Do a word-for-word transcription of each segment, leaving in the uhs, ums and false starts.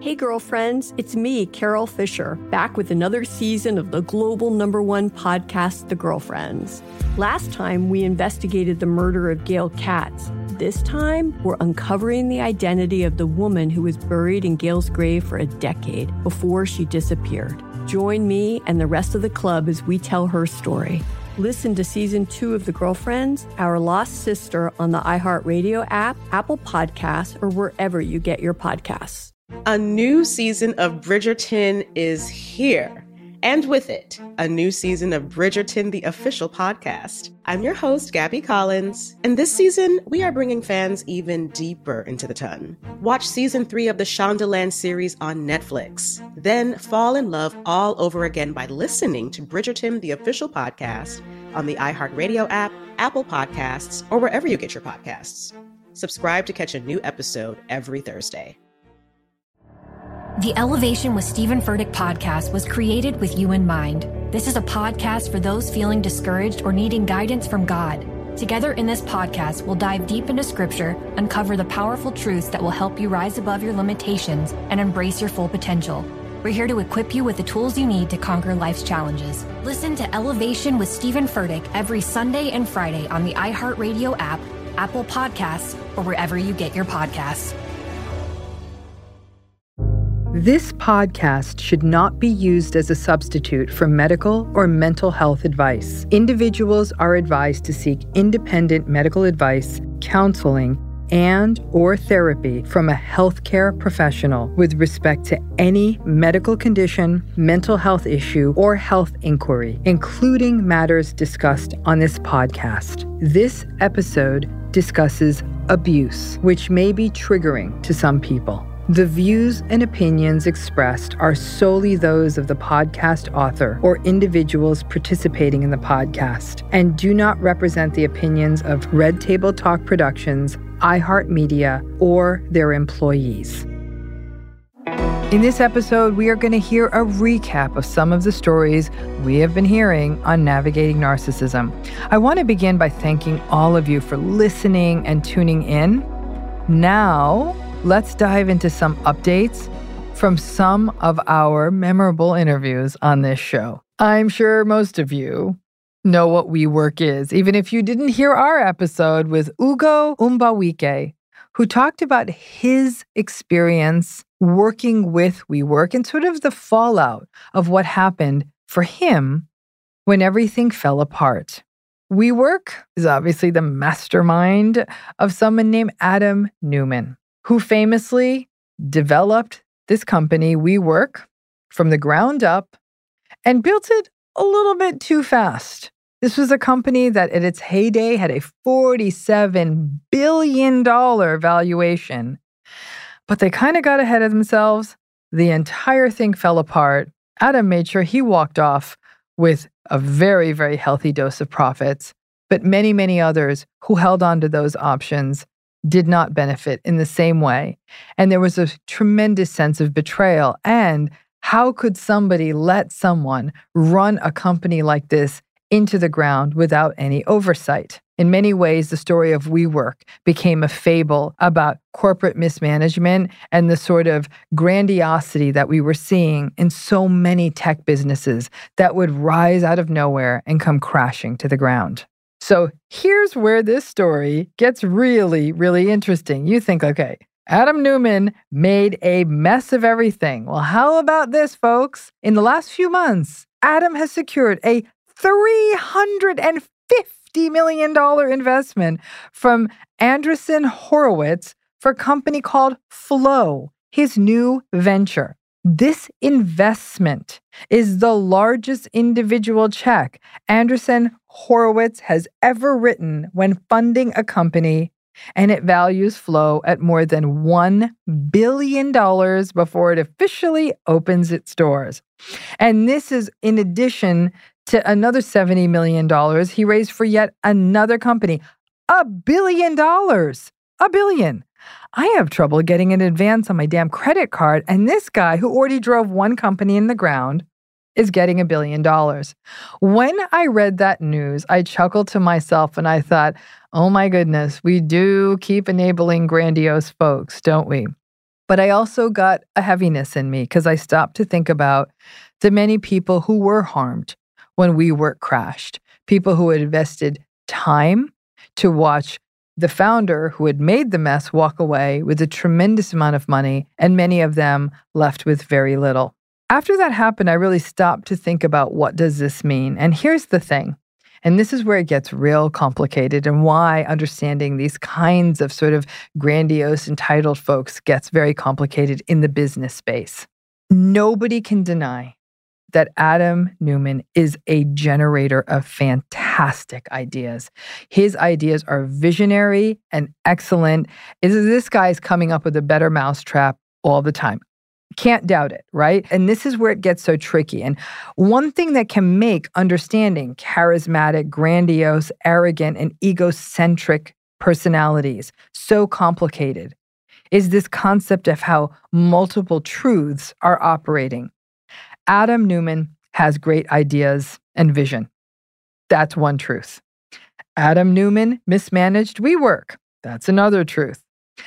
Hey girlfriends, it's me, Carol Fisher, back with another season of the global number one podcast, The Girlfriends. Last time, we investigated the murder of Gail Katz. This time, we're uncovering the identity of the woman who was buried in Gail's grave for a decade before she disappeared. Join me and the rest of the club as we tell her story. Listen to season two of The Girlfriends, Our Lost Sister on the iHeartRadio app, Apple Podcasts, or wherever you get your podcasts. A new season of Bridgerton is here. And with it, a new season of Bridgerton, the official podcast. I'm your host, Gabby Collins, and this season, we are bringing fans even deeper into the ton. Watch season three of the Shondaland series on Netflix. Then fall in love all over again by listening to Bridgerton, the official podcast, on the iHeartRadio app, Apple Podcasts, or wherever you get your podcasts. Subscribe to catch a new episode every Thursday. The Elevation with Stephen Furtick podcast was created with you in mind. This is a podcast for those feeling discouraged or needing guidance from God. Together in this podcast, we'll dive deep into scripture, uncover the powerful truths that will help you rise above your limitations and embrace your full potential. We're here to equip you with the tools you need to conquer life's challenges. Listen to Elevation with Stephen Furtick every Sunday and Friday on the iHeartRadio app, Apple Podcasts, or wherever you get your podcasts. This podcast should not be used as a substitute for medical or mental health advice. Individuals are advised to seek independent medical advice, counseling, and or therapy from a healthcare professional with respect to any medical condition, mental health issue, or health inquiry, including matters discussed on this podcast. This episode discusses abuse, which may be triggering to some people. The views and opinions expressed are solely those of the podcast author or individuals participating in the podcast and do not represent the opinions of Red Table Talk Productions, iHeartMedia, or their employees. In this episode, we are going to hear a recap of some of the stories we have been hearing on navigating narcissism. I want to begin by thanking all of you for listening and tuning in. Now, let's dive into some updates from some of our memorable interviews on this show. I'm sure most of you know what WeWork is, even if you didn't hear our episode with Ugo Umbawike, who talked about his experience working with WeWork and sort of the fallout of what happened for him when everything fell apart. WeWork is obviously the mastermind of someone named Adam Neumann, who famously developed this company, WeWork, from the ground up and built it a little bit too fast. This was a company that at its heyday had a forty-seven billion dollars valuation, but they kind of got ahead of themselves. The entire thing fell apart. Adam made sure he walked off with a very, very healthy dose of profits, but many, many others who held on to those options did not benefit in the same way. And there was a tremendous sense of betrayal. And how could somebody let someone run a company like this into the ground without any oversight? In many ways, the story of WeWork became a fable about corporate mismanagement and the sort of grandiosity that we were seeing in so many tech businesses that would rise out of nowhere and come crashing to the ground. So here's where this story gets really, really interesting. You think, okay, Adam Neumann made a mess of everything. Well, how about this, folks? In the last few months, Adam has secured a three hundred fifty million dollars investment from Andreessen Horowitz for a company called Flow, his new venture. This investment is the largest individual check Andreessen Horowitz has ever written when funding a company, and it values Flow at more than one billion dollars before it officially opens its doors. And this is in addition to another seventy million dollars he raised for yet another company. A billion dollars. A billion. I have trouble getting an advance on my damn credit card, and this guy who already drove one company in the ground is getting a billion dollars. When I read that news, I chuckled to myself and I thought, oh my goodness, we do keep enabling grandiose folks, don't we? But I also got a heaviness in me because I stopped to think about the many people who were harmed when WeWork crashed, people who had invested time to watch the founder who had made the mess walk away with a tremendous amount of money, and many of them left with very little. After that happened, I really stopped to think about what does this mean? And here's the thing, and this is where it gets real complicated and why understanding these kinds of sort of grandiose, entitled folks gets very complicated in the business space. Nobody can deny that Adam Neumann is a generator of fantastic ideas. His ideas are visionary and excellent. This guy is coming up with a better mousetrap all the time. Can't doubt it, right? And this is where it gets so tricky. And one thing that can make understanding charismatic, grandiose, arrogant, and egocentric personalities so complicated is this concept of how multiple truths are operating. Adam Neumann has great ideas and vision. That's one truth. Adam Neumann mismanaged WeWork. That's another truth.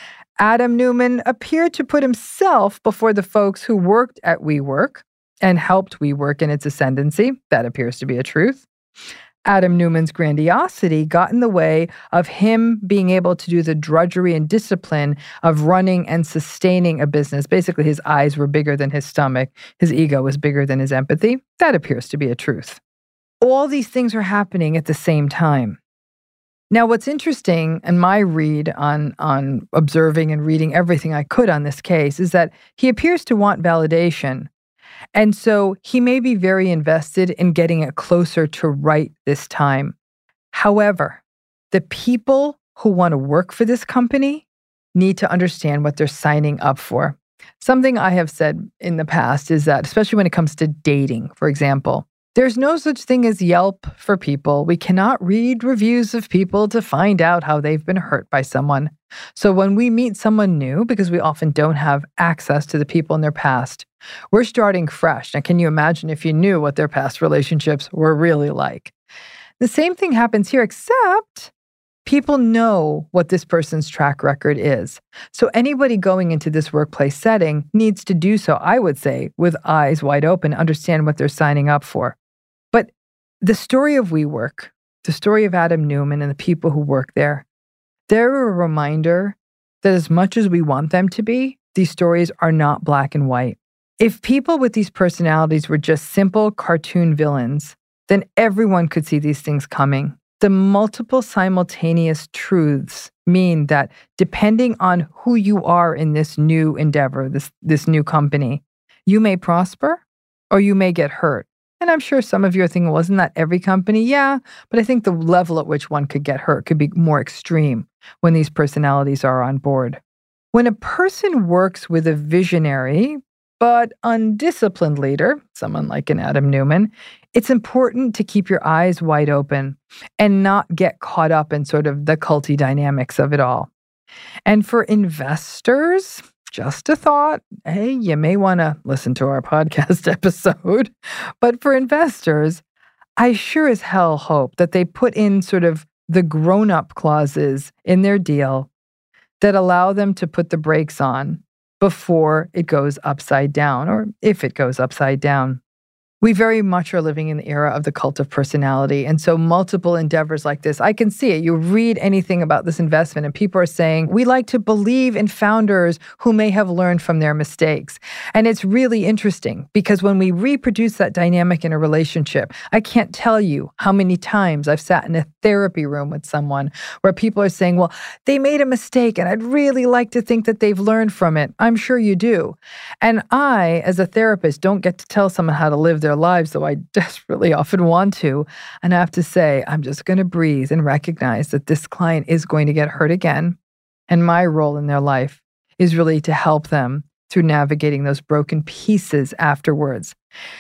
Adam Neumann appeared to put himself before the folks who worked at WeWork and helped WeWork in its ascendancy. That appears to be a truth. Adam Neumann's grandiosity got in the way of him being able to do the drudgery and discipline of running and sustaining a business. Basically, his eyes were bigger than his stomach. His ego was bigger than his empathy. That appears to be a truth. All these things are happening at the same time. Now, what's interesting, and my read on, on observing and reading everything I could on this case, is that he appears to want validation. And so he may be very invested in getting it closer to right this time. However, the people who want to work for this company need to understand what they're signing up for. Something I have said in the past is that, especially when it comes to dating, for example, there's no such thing as Yelp for people. We cannot read reviews of people to find out how they've been hurt by someone. So when we meet someone new, because we often don't have access to the people in their past, we're starting fresh. Now, can you imagine if you knew what their past relationships were really like? The same thing happens here, except people know what this person's track record is. So anybody going into this workplace setting needs to do so, I would say, with eyes wide open, understand what they're signing up for. But the story of WeWork, the story of Adam Neumann and the people who work there, they're a reminder that as much as we want them to be, these stories are not black and white. If people with these personalities were just simple cartoon villains, then everyone could see these things coming. The multiple simultaneous truths mean that depending on who you are in this new endeavor, this, this new company, you may prosper or you may get hurt. And I'm sure some of you are thinking, well, isn't that every company? Yeah, but I think the level at which one could get hurt could be more extreme when these personalities are on board. When a person works with a visionary but undisciplined leader, someone like an Adam Neumann, it's important to keep your eyes wide open and not get caught up in sort of the culty dynamics of it all. And for investors, just a thought, hey, you may want to listen to our podcast episode. But for investors, I sure as hell hope that they put in sort of the grown-up clauses in their deal that allow them to put the brakes on before it goes upside down, or if it goes upside down. We very much are living in the era of the cult of personality. And so multiple endeavors like this, I can see it. You read anything about this investment and people are saying, we like to believe in founders who may have learned from their mistakes. And it's really interesting because when we reproduce that dynamic in a relationship, I can't tell you how many times I've sat in a therapy room with someone where people are saying, well, they made a mistake and I'd really like to think that they've learned from it. I'm sure you do. And I, as a therapist, don't get to tell someone how to live their lives, though I desperately often want to. And I have to say, I'm just going to breathe and recognize that this client is going to get hurt again. And my role in their life is really to help them through navigating those broken pieces afterwards.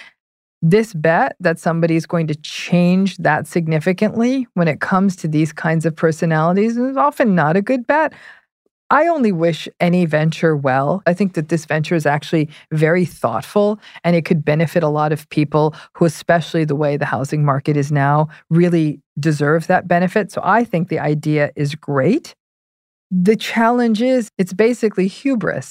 This bet that somebody is going to change that significantly when it comes to these kinds of personalities is often not a good bet. I only wish any venture well. I think that this venture is actually very thoughtful and it could benefit a lot of people who, especially the way the housing market is now, really deserve that benefit. So I think the idea is great. The challenge is it's basically hubris.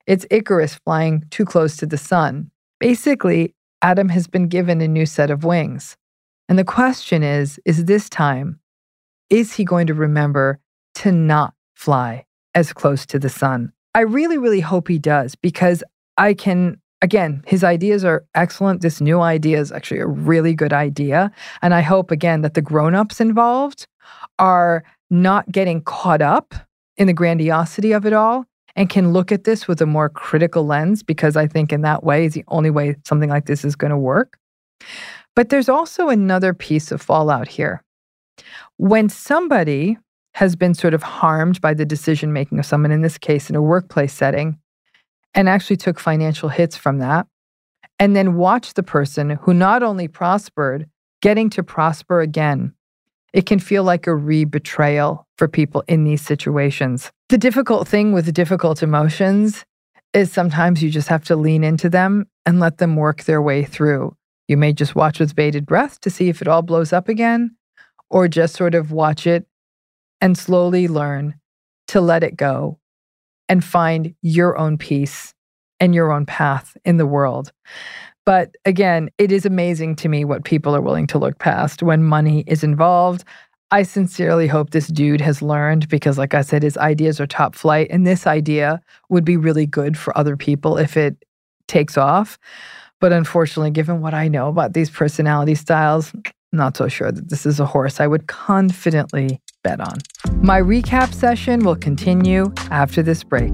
It's Icarus flying too close to the sun. Basically, Adam has been given a new set of wings. And the question is, is this time, is he going to remember to not fly as close to the sun? I really, really hope he does, because I can, again, his ideas are excellent. This new idea is actually a really good idea. And I hope, again, that the grown-ups involved are not getting caught up in the grandiosity of it all and can look at this with a more critical lens, because I think in that way is the only way something like this is going to work. But there's also another piece of fallout here. When somebody has been sort of harmed by the decision-making of someone, in this case in a workplace setting, and actually took financial hits from that, and then watched the person who not only prospered, getting to prosper again, it can feel like a re-betrayal for people in these situations. The difficult thing with difficult emotions is sometimes you just have to lean into them and let them work their way through. You may just watch with bated breath to see if it all blows up again, or just sort of watch it and slowly learn to let it go and find your own peace and your own path in the world. But again, it is amazing to me what people are willing to look past when money is involved. I sincerely hope this dude has learned, because like I said, his ideas are top flight, and this idea would be really good for other people if it takes off. But unfortunately, given what I know about these personality styles, not so sure that this is a horse I would confidently bet on. My recap session will continue after this break.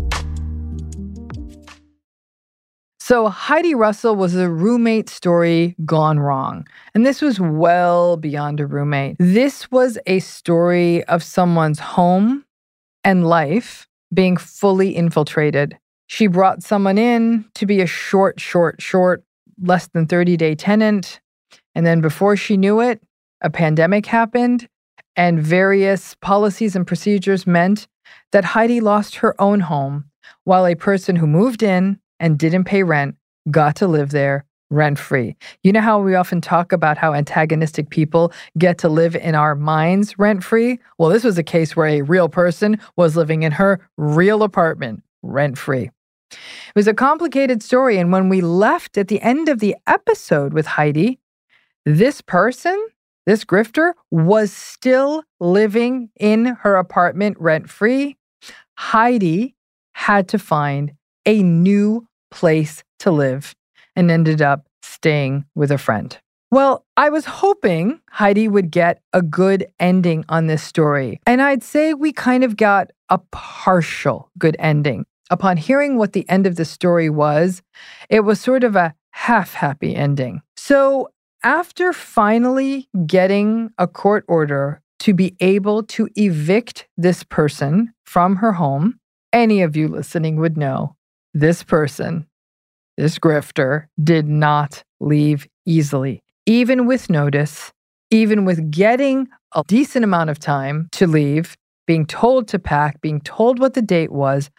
So Heidi Russell was a roommate story gone wrong. And this was well beyond a roommate. This was a story of someone's home and life being fully infiltrated. She brought someone in to be a short, short, short, less than thirty-day tenant. And then before she knew it, a pandemic happened, and various policies and procedures meant that Heidi lost her own home, while a person who moved in and didn't pay rent got to live there rent-free. You know how we often talk about how antagonistic people get to live in our minds rent-free? Well, this was a case where a real person was living in her real apartment rent-free. It was a complicated story, and when we left at the end of the episode with Heidi, this person, this grifter, was still living in her apartment rent-free. Heidi had to find a new place to live and ended up staying with a friend. Well, I was hoping Heidi would get a good ending on this story, and I'd say we kind of got a partial good ending. Upon hearing what the end of the story was, it was sort of a half-happy ending. So after finally getting a court order to be able to evict this person from her home, any of you listening would know this person, this grifter, did not leave easily. Even with notice, even with getting a decent amount of time to leave, being told to pack, being told what the date was,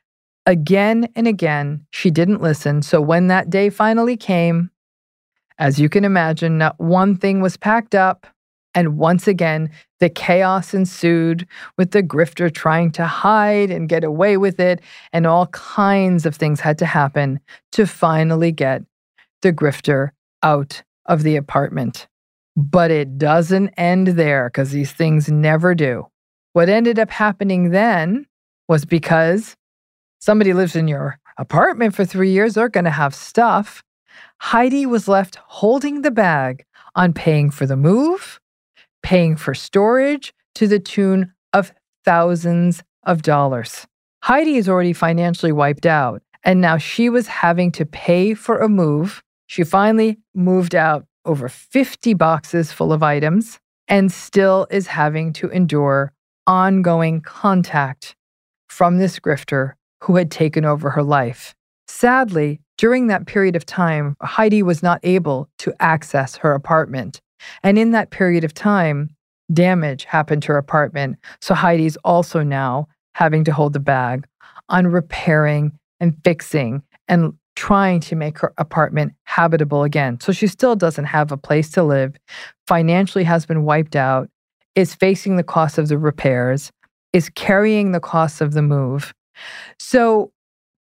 again and again, she didn't listen. So when that day finally came, as you can imagine, not one thing was packed up. And once again, the chaos ensued with the grifter trying to hide and get away with it. And all kinds of things had to happen to finally get the grifter out of the apartment. But it doesn't end there, because these things never do. What ended up happening then was, because somebody lives in your apartment for three years, they're going to have stuff. Heidi was left holding the bag on paying for the move, paying for storage to the tune of thousands of dollars. Heidi is already financially wiped out, and now she was having to pay for a move. She finally moved out over fifty boxes full of items and still is having to endure ongoing contact from this grifter who had taken over her life. Sadly, during that period of time, Heidi was not able to access her apartment. And in that period of time, damage happened to her apartment. So Heidi's also now having to hold the bag on repairing and fixing and trying to make her apartment habitable again. So she still doesn't have a place to live, financially has been wiped out, is facing the cost of the repairs, is carrying the cost of the move. So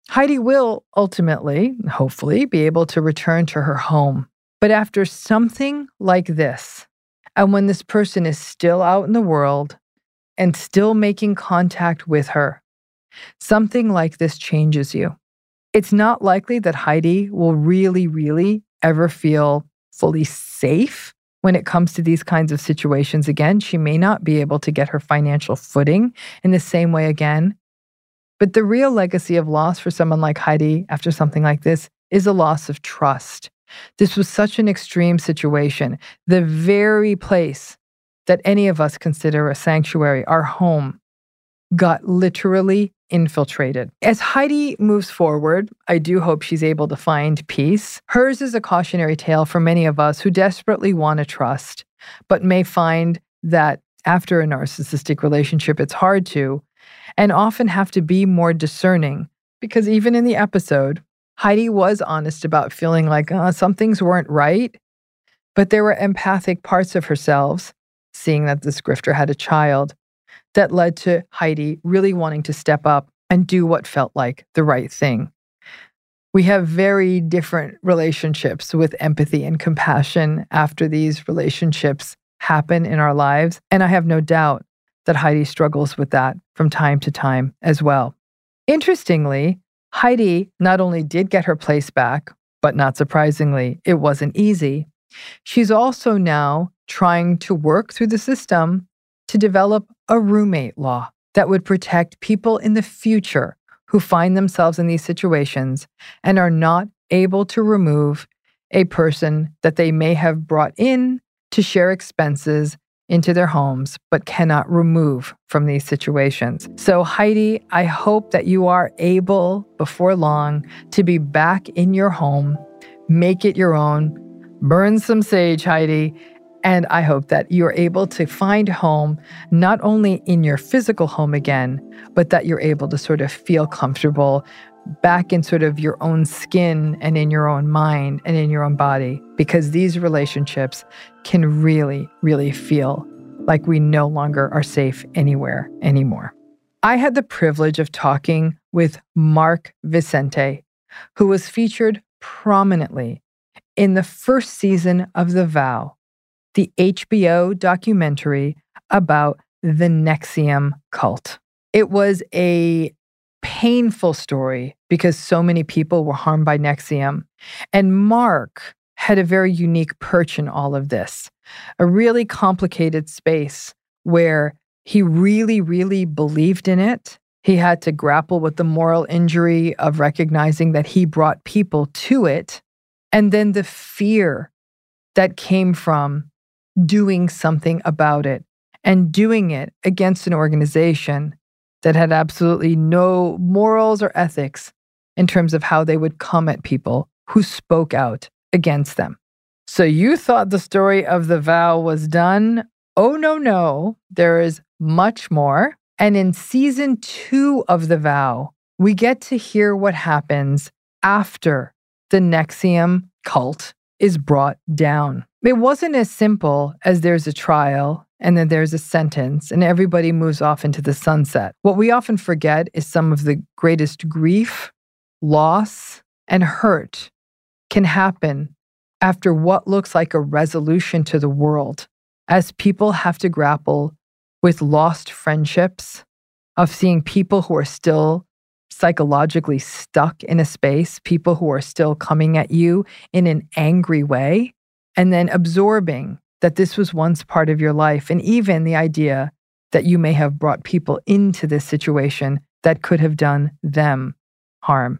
Heidi will ultimately, hopefully, be able to return to her home. But after something like this, and when this person is still out in the world and still making contact with her, something like this changes you. It's not likely that Heidi will really, really ever feel fully safe when it comes to these kinds of situations again. She may not be able to get her financial footing in the same way again. But the real legacy of loss for someone like Heidi after something like this is a loss of trust. This was such an extreme situation. The very place that any of us consider a sanctuary, our home, got literally infiltrated. As Heidi moves forward, I do hope she's able to find peace. Hers is a cautionary tale for many of us who desperately want to trust, but may find that after a narcissistic relationship, it's hard to, and often have to be more discerning. Because even in the episode, Heidi was honest about feeling like uh, some things weren't right, but there were empathic parts of herself, seeing that this grifter had a child, that led to Heidi really wanting to step up and do what felt like the right thing. We have very different relationships with empathy and compassion after these relationships happen in our lives, and I have no doubt that Heidi struggles with that from time to time as well. Interestingly, Heidi not only did get her place back, but not surprisingly, it wasn't easy. She's also now trying to work through the system to develop a roommate law that would protect people in the future who find themselves in these situations and are not able to remove a person that they may have brought in to share expenses into their homes, but cannot remove from these situations. So Heidi, I hope that you are able before long to be back in your home, make it your own, burn some sage, Heidi, and I hope that you're able to find home, not only in your physical home again, but that you're able to sort of feel comfortable back in sort of your own skin and in your own mind and in your own body, because these relationships can really, really feel like we no longer are safe anywhere anymore. I had the privilege of talking with Mark Vicente, who was featured prominently in the first season of The Vow, the H B O documentary about the NXIVM cult. It was a painful story because so many people were harmed by NXIVM. And Mark had a very unique perch in all of this, a really complicated space where he really, really believed in it. He had to grapple with the moral injury of recognizing that he brought people to it, and then the fear that came from doing something about it and doing it against an organization that had absolutely no morals or ethics in terms of how they would come at people who spoke out against them. So you thought the story of The Vow was done? Oh, no, no. There is much more. And in season two of The Vow, we get to hear what happens after the NXIVM cult is brought down. It wasn't as simple as there's a trial and then there's a sentence and everybody moves off into the sunset. What we often forget is some of the greatest grief, loss, and hurt can happen after what looks like a resolution to the world, as people have to grapple with lost friendships, of seeing people who are still psychologically stuck in a space, people who are still coming at you in an angry way, and then absorbing that this was once part of your life, and even the idea that you may have brought people into this situation that could have done them harm.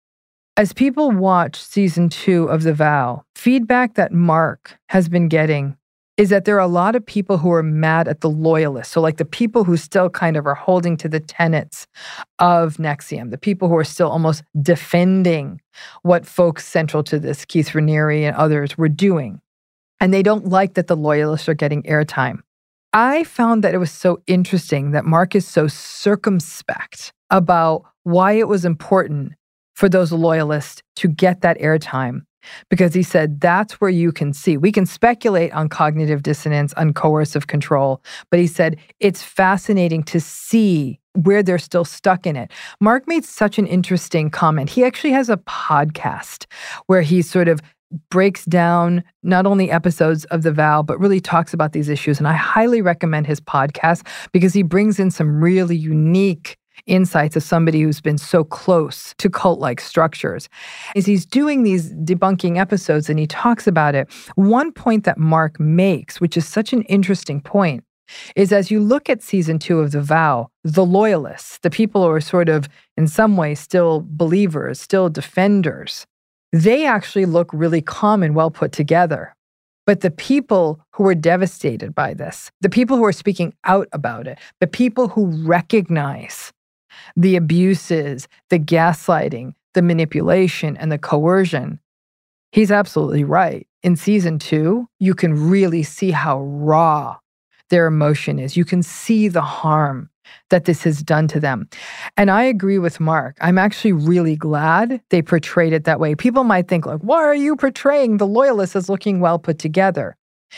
As people watch season two of The Vow, feedback that Mark has been getting is that there are a lot of people who are mad at the loyalists. So like the people who still kind of are holding to the tenets of NXIVM, the people who are still almost defending what folks central to this, Keith Raniere and others, were doing. And they don't like that the loyalists are getting airtime. I found that it was so interesting that Mark is so circumspect about why it was important for those loyalists to get that airtime. Because he said, that's where you can see. We can speculate on cognitive dissonance, on coercive control, but he said, it's fascinating to see where they're still stuck in it. Mark made such an interesting comment. He actually has a podcast where he sort of breaks down not only episodes of The Vow, but really talks about these issues. And I highly recommend his podcast because he brings in some really unique insights of somebody who's been so close to cult-like structures. As he's doing these debunking episodes and he talks about it, one point that Mark makes, which is such an interesting point, is as you look at season two of The Vow, the loyalists, the people who are sort of in some way still believers, still defenders, they actually look really calm and well put together. But the people who are devastated by this, the people who are speaking out about it, the people who recognize the abuses, the gaslighting, the manipulation, and the coercion, he's absolutely right. In season two, you can really see how raw their emotion is. You can see the harm that this has done to them. And I agree with Mark. I'm actually really glad they portrayed it that way. People might think, like, why are you portraying the loyalists as looking well put together?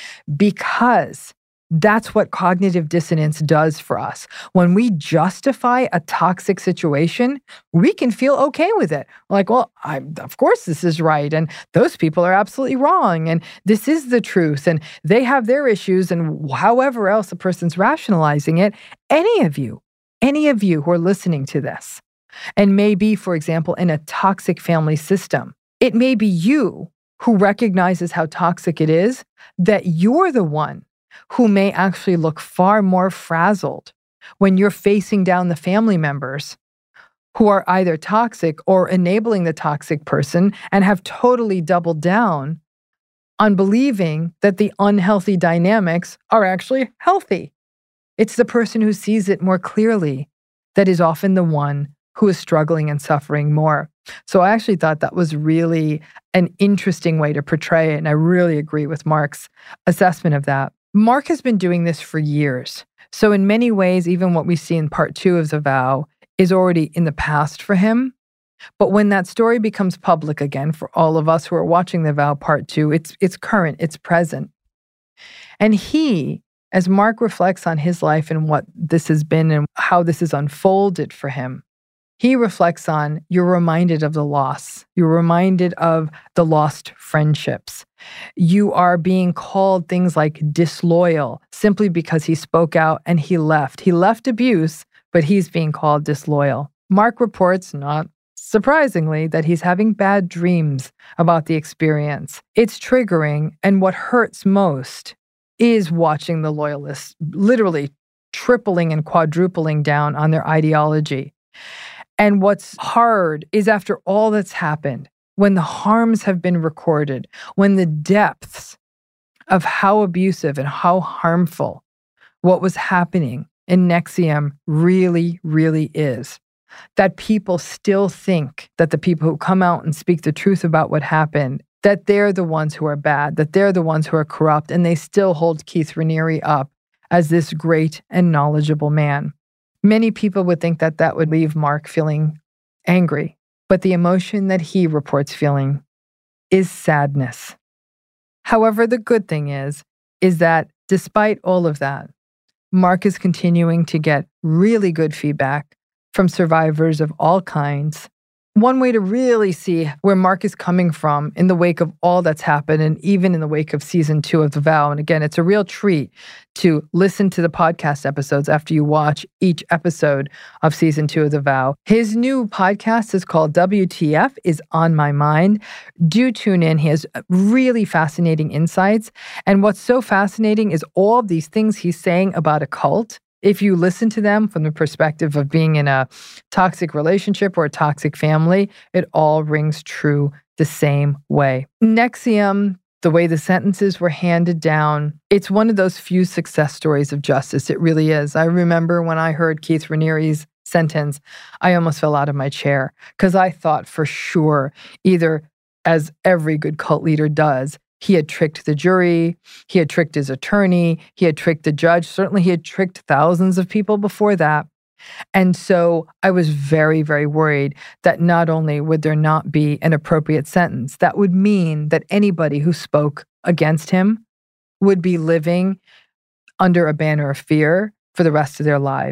Because that's what cognitive dissonance does for us. When we justify a toxic situation, we can feel okay with it. Like, well, I, of course this is right, and those people are absolutely wrong, and this is the truth, and they have their issues, and however else a person's rationalizing it, any of you, any of you who are listening to this, and maybe, for example, in a toxic family system, it may be you who recognizes how toxic it is, that you're the one who may actually look far more frazzled when you're facing down the family members who are either toxic or enabling the toxic person and have totally doubled down on believing that the unhealthy dynamics are actually healthy. It's the person who sees it more clearly that is often the one who is struggling and suffering more. So I actually thought that was really an interesting way to portray it, and I really agree with Mark's assessment of that. Mark has been doing this for years. So in many ways, even what we see in part two of The Vow is already in the past for him. But when that story becomes public again for all of us who are watching The Vow part two, it's it's current, it's present. And he, as Mark reflects on his life and what this has been and how this has unfolded for him, he reflects on, you're reminded of the loss. You're reminded of the lost friendships. You are being called things like disloyal simply because he spoke out and he left. He left abuse, but he's being called disloyal. Mark reports, not surprisingly, that he's having bad dreams about the experience. It's triggering, and what hurts most is watching the loyalists literally tripling and quadrupling down on their ideology. And what's hard is after all that's happened, when the harms have been recorded, when the depths of how abusive and how harmful what was happening in NXIVM really, really is, that people still think that the people who come out and speak the truth about what happened, that they're the ones who are bad, that they're the ones who are corrupt, and they still hold Keith Raniere up as this great and knowledgeable man. Many people would think that that would leave Mark feeling angry, but the emotion that he reports feeling is sadness. However, the good thing is, is that despite all of that, Mark is continuing to get really good feedback from survivors of all kinds. One way to really see where Mark is coming from in the wake of all that's happened, and even in the wake of season two of The Vow. And again, it's a real treat to listen to the podcast episodes after you watch each episode of season two of The Vow. His new podcast is called W T F is on My Mind. Do tune in. He has really fascinating insights. And what's so fascinating is all of these things he's saying about a cult. If you listen to them from the perspective of being in a toxic relationship or a toxic family, it all rings true the same way. NXIVM, the way the sentences were handed down, it's one of those few success stories of justice. It really is. I remember when I heard Keith Raniere's sentence, I almost fell out of my chair because I thought for sure, either as every good cult leader does, he had tricked the jury, he had tricked his attorney, he had tricked the judge. Certainly he had tricked thousands of people before that. And so I was very, very worried that not only would there not be an appropriate sentence, that would mean that anybody who spoke against him would be living under a banner of fear for the rest of their lives.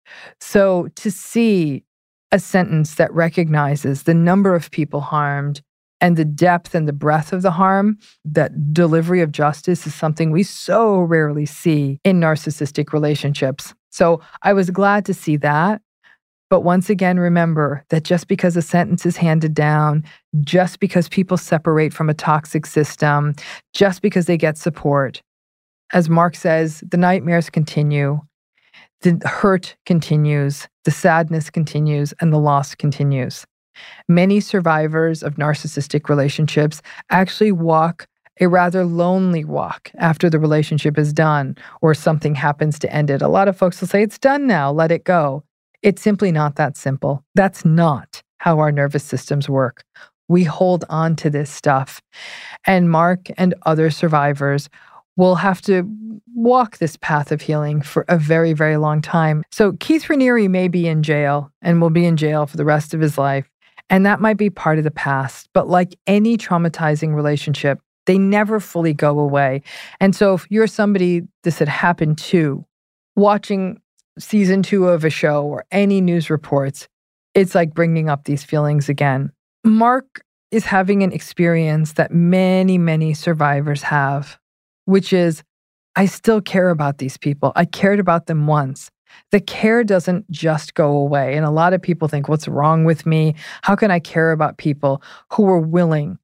So to see a sentence that recognizes the number of people harmed and the depth and the breadth of the harm, that delivery of justice is something we so rarely see in narcissistic relationships. So I was glad to see that. But once again, remember that just because a sentence is handed down, just because people separate from a toxic system, just because they get support, as Mark says, the nightmares continue, the hurt continues, the sadness continues, and the loss continues. Many survivors of narcissistic relationships actually walk a rather lonely walk after the relationship is done or something happens to end it. A lot of folks will say, it's done now, let it go. It's simply not that simple. That's not how our nervous systems work. We hold on to this stuff. And Mark and other survivors will have to walk this path of healing for a very, very long time. So Keith Raniere may be in jail and will be in jail for the rest of his life. And that might be part of the past. But like any traumatizing relationship, they never fully go away. And so if you're somebody this had happened to, watching season two of a show or any news reports, it's like bringing up these feelings again. Mark is having an experience that many, many survivors have, which is, I still care about these people. I cared about them once. The care doesn't just go away. And a lot of people think, what's wrong with me? How can I care about people who are willing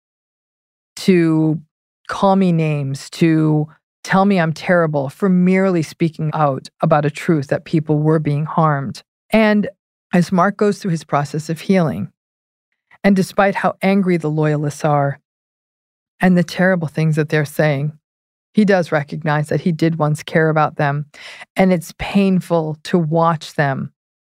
to call me names, to tell me I'm terrible for merely speaking out about a truth that people were being harmed? And as Mark goes through his process of healing, and despite how angry the loyalists are and the terrible things that they're saying, he does recognize that he did once care about them. And it's painful to watch them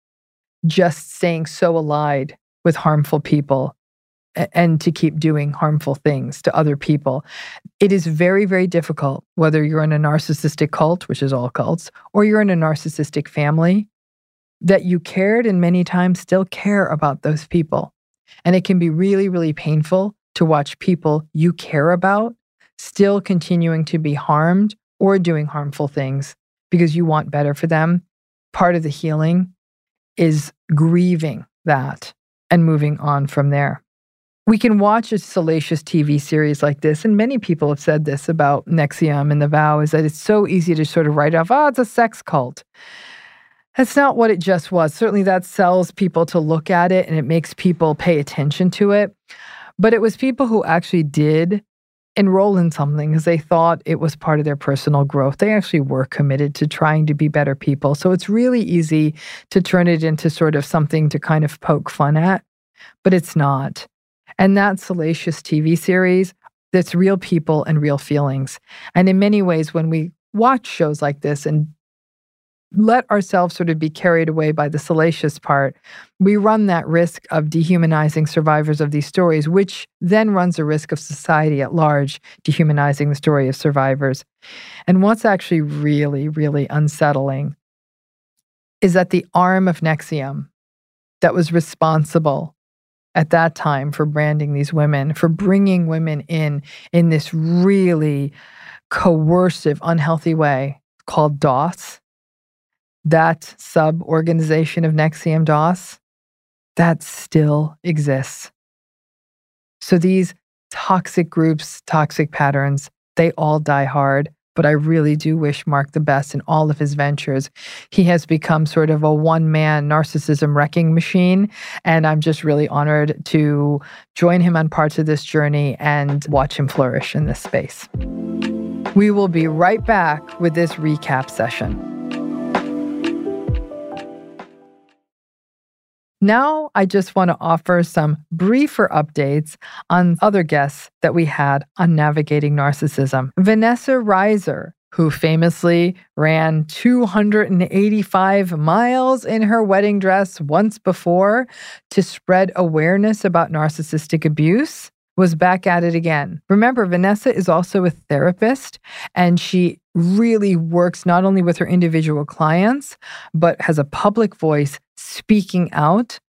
just staying so allied with harmful people and to keep doing harmful things to other people. It is very, very difficult, whether you're in a narcissistic cult, which is all cults, or you're in a narcissistic family, that you cared and many times still care about those people. And it can be really, really painful to watch people you care about still continuing to be harmed or doing harmful things because you want better for them. Part of the healing is grieving that and moving on from there. We can watch a salacious T V series like this, and many people have said this about N X I V M and The Vow, is that it's so easy to sort of write off, oh, it's a sex cult. That's not what it just was. Certainly that sells people to look at it and it makes people pay attention to it. But it was people who actually did enroll in something because they thought it was part of their personal growth. They actually were committed to trying to be better people. So it's really easy to turn it into sort of something to kind of poke fun at, but it's not. And that salacious T V series, that's real people and real feelings. And in many ways, when we watch shows like this and let ourselves sort of be carried away by the salacious part, we run that risk of dehumanizing survivors of these stories, which then runs a risk of society at large dehumanizing the story of survivors. And what's actually really, really unsettling is that the arm of N X I V M that was responsible at that time for branding these women, for bringing women in in this really coercive, unhealthy way called DOS, that sub-organization of N X I V M DOS, that still exists. So these toxic groups, toxic patterns, they all die hard. But I really do wish Mark the best in all of his ventures. He has become sort of a one-man narcissism wrecking machine, and I'm just really honored to join him on parts of this journey and watch him flourish in this space. We will be right back with this recap session. Now, I just want to offer some briefer updates on other guests that we had on Navigating Narcissism. Vanessa Reiser, who famously ran two hundred eighty-five miles in her wedding dress once before to spread awareness about narcissistic abuse, was back at it again. Remember, Vanessa is also a therapist, and she really works not only with her individual clients, but has a public voice speaking out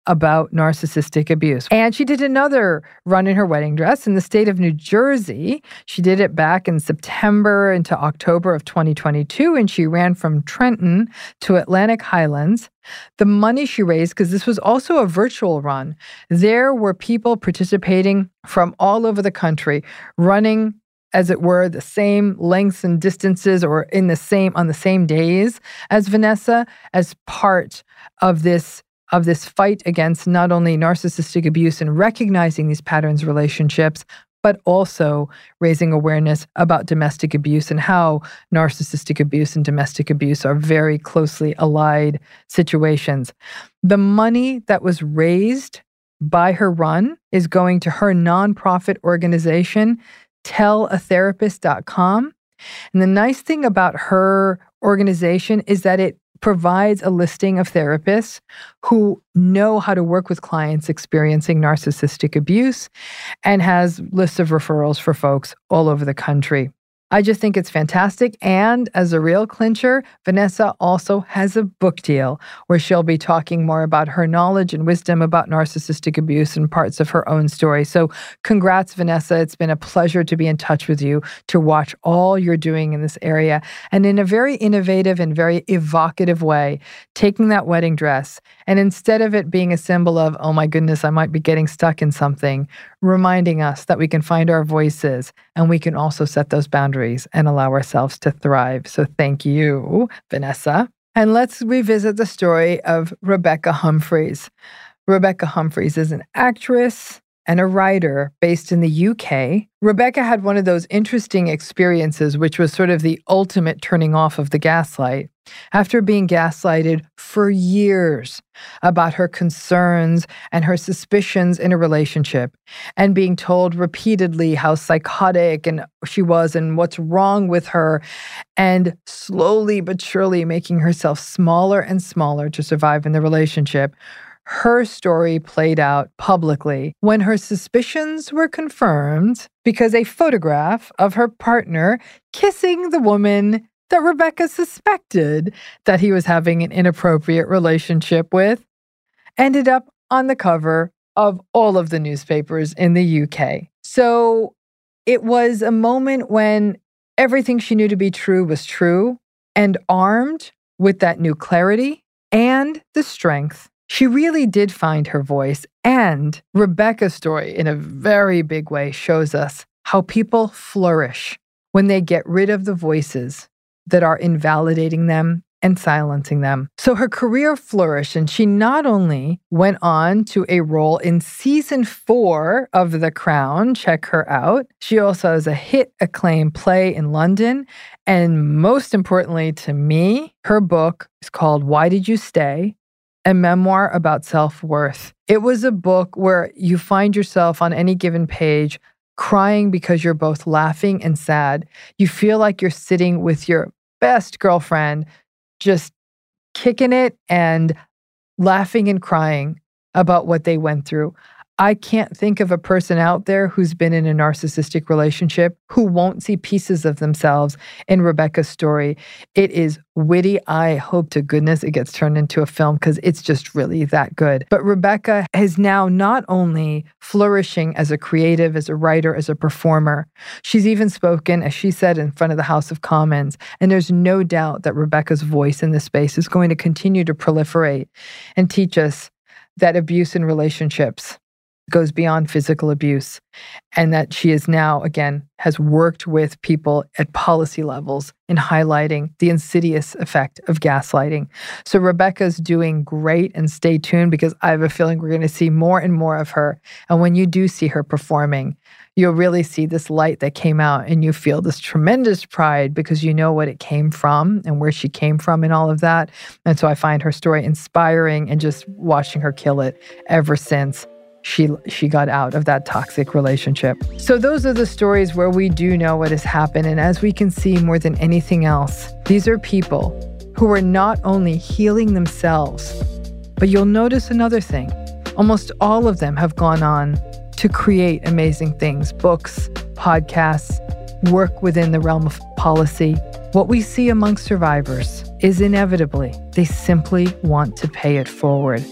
about narcissistic abuse. And she did another run in her wedding dress in the state of New Jersey. She did it back in September into October of twenty twenty-two, and she ran from Trenton to Atlantic Highlands. The money she raised, because this was also a virtual run, there were people participating from all over the country, running, as it were, the same lengths and distances or in the same on the same days as Vanessa, as part of this of this fight against not only narcissistic abuse and recognizing these patterns of relationships, but also raising awareness about domestic abuse and how narcissistic abuse and domestic abuse are very closely allied situations. The money that was raised by her run is going to her nonprofit organization, tell a therapist dot com. And the nice thing about her organization is that it provides a listing of therapists who know how to work with clients experiencing narcissistic abuse and has lists of referrals for folks all over the country. I just think it's fantastic. And as a real clincher, Vanessa also has a book deal where she'll be talking more about her knowledge and wisdom about narcissistic abuse and parts of her own story. So congrats, Vanessa. It's been a pleasure to be in touch with you, to watch all you're doing in this area. And in a very innovative and very evocative way, taking that wedding dress and instead of it being a symbol of, oh my goodness, I might be getting stuck in something, reminding us that we can find our voices and we can also set those boundaries and allow ourselves to thrive. So thank you, Vanessa. And let's revisit the story of Rebecca Humphries. Rebecca Humphries is an actress and a writer based in the U K. Rebecca had one of those interesting experiences, which was sort of the ultimate turning off of the gaslight. After being gaslighted for years about her concerns and her suspicions in a relationship, and being told repeatedly how psychotic and she was and what's wrong with her, and slowly but surely making herself smaller and smaller to survive in the relationship, her story played out publicly when her suspicions were confirmed because a photograph of her partner kissing the woman that Rebecca suspected that he was having an inappropriate relationship with ended up on the cover of all of the newspapers in the U K. So it was a moment when everything she knew to be true was true, and armed with that new clarity and the strength, she really did find her voice. And Rebecca's story, in a very big way, shows us how people flourish when they get rid of the voices that are invalidating them and silencing them. So her career flourished, and she not only went on to a role in season four of The Crown, check her out, she also has a hit acclaimed play in London. And most importantly to me, her book is called Why Did You Stay? A memoir about self-worth. It was a book where you find yourself on any given page crying because you're both laughing and sad. You feel like you're sitting with your best girlfriend, just kicking it and laughing and crying about what they went through. I can't think of a person out there who's been in a narcissistic relationship who won't see pieces of themselves in Rebecca's story. It is witty. I hope to goodness it gets turned into a film because it's just really that good. But Rebecca is now not only flourishing as a creative, as a writer, as a performer, she's even spoken, as she said, in front of the House of Commons. And there's no doubt that Rebecca's voice in this space is going to continue to proliferate and teach us that abuse in relationships goes beyond physical abuse, and that she is now, again, has worked with people at policy levels in highlighting the insidious effect of gaslighting. So Rebecca's doing great, and stay tuned because I have a feeling we're going to see more and more of her. And when you do see her performing, you'll really see this light that came out, and you feel this tremendous pride because you know what it came from and where she came from and all of that. And so I find her story inspiring, and just watching her kill it ever since She she got out of that toxic relationship. So those are the stories where we do know what has happened. And as we can see more than anything else, these are people who are not only healing themselves, but you'll notice another thing. Almost all of them have gone on to create amazing things, books, podcasts, work within the realm of policy. What we see among survivors is inevitably they simply want to pay it forward.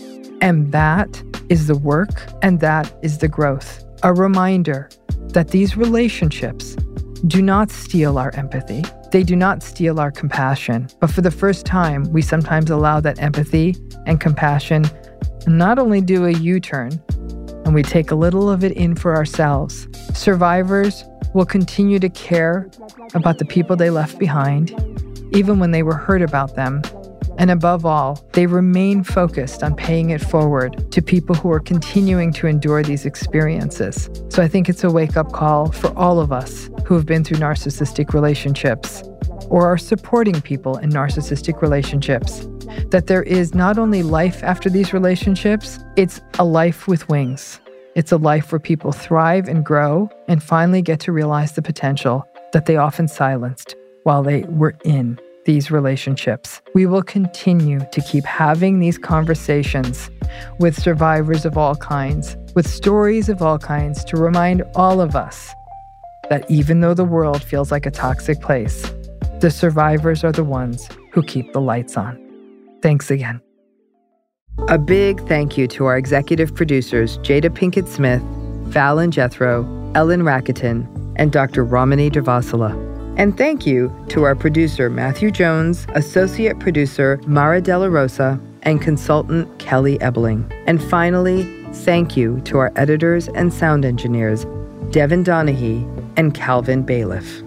And that is the work, and that is the growth. A reminder that these relationships do not steal our empathy. They do not steal our compassion. But for the first time, we sometimes allow that empathy and compassion not only do a U-turn, and we take a little of it in for ourselves. Survivors will continue to care about the people they left behind, even when they were hurt about them. And above all, they remain focused on paying it forward to people who are continuing to endure these experiences. So I think it's a wake-up call for all of us who have been through narcissistic relationships or are supporting people in narcissistic relationships, that there is not only life after these relationships, it's a life with wings. It's a life where people thrive and grow and finally get to realize the potential that they often silenced while they were in these relationships. We will continue to keep having these conversations with survivors of all kinds, with stories of all kinds, to remind all of us that even though the world feels like a toxic place, the survivors are the ones who keep the lights on. Thanks again. A big thank you to our executive producers, Jada Pinkett Smith, Fallon Jethro, Ellen Rakuten, and Doctor Ramani Devasula. And thank you to our producer, Matthew Jones, associate producer, Mara Della Rosa, and consultant, Kelly Ebeling. And finally, thank you to our editors and sound engineers, Devin Donaghy and Calvin Bailiff.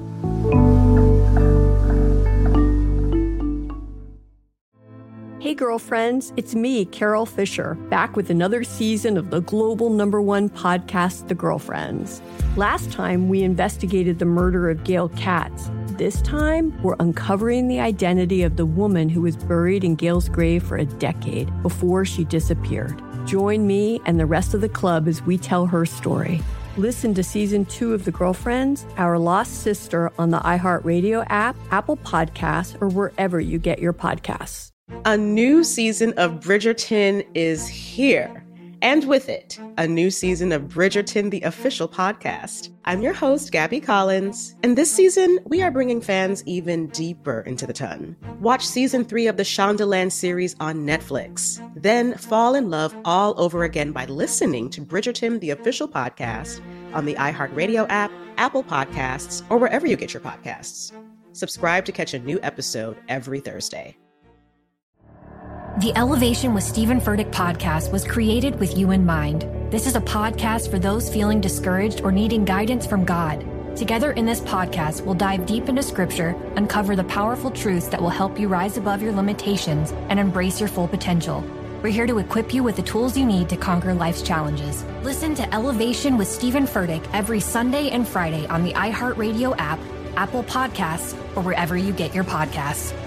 Hey girlfriends, it's me, Carol Fisher, back with another season of the global number one podcast, The Girlfriends. Last time, we investigated the murder of Gail Katz. This time, we're uncovering the identity of the woman who was buried in Gail's grave for a decade before she disappeared. Join me and the rest of the club as we tell her story. Listen to season two of The Girlfriends, Our Lost Sister, on the iHeartRadio app, Apple Podcasts, or wherever you get your podcasts. A new season of Bridgerton is here. And with it, a new season of Bridgerton, the official podcast. I'm your host, Gabby Collins, and this season, we are bringing fans even deeper into the ton. Watch season three of the Shondaland series on Netflix. Then fall in love all over again by listening to Bridgerton, the official podcast, on the iHeartRadio app, Apple Podcasts, or wherever you get your podcasts. Subscribe to catch a new episode every Thursday. The Elevation with Stephen Furtick podcast was created with you in mind. This is a podcast for those feeling discouraged or needing guidance from God. Together in this podcast, we'll dive deep into scripture, uncover the powerful truths that will help you rise above your limitations and embrace your full potential. We're here to equip you with the tools you need to conquer life's challenges. Listen to Elevation with Stephen Furtick every Sunday and Friday on the iHeartRadio app, Apple Podcasts, or wherever you get your podcasts.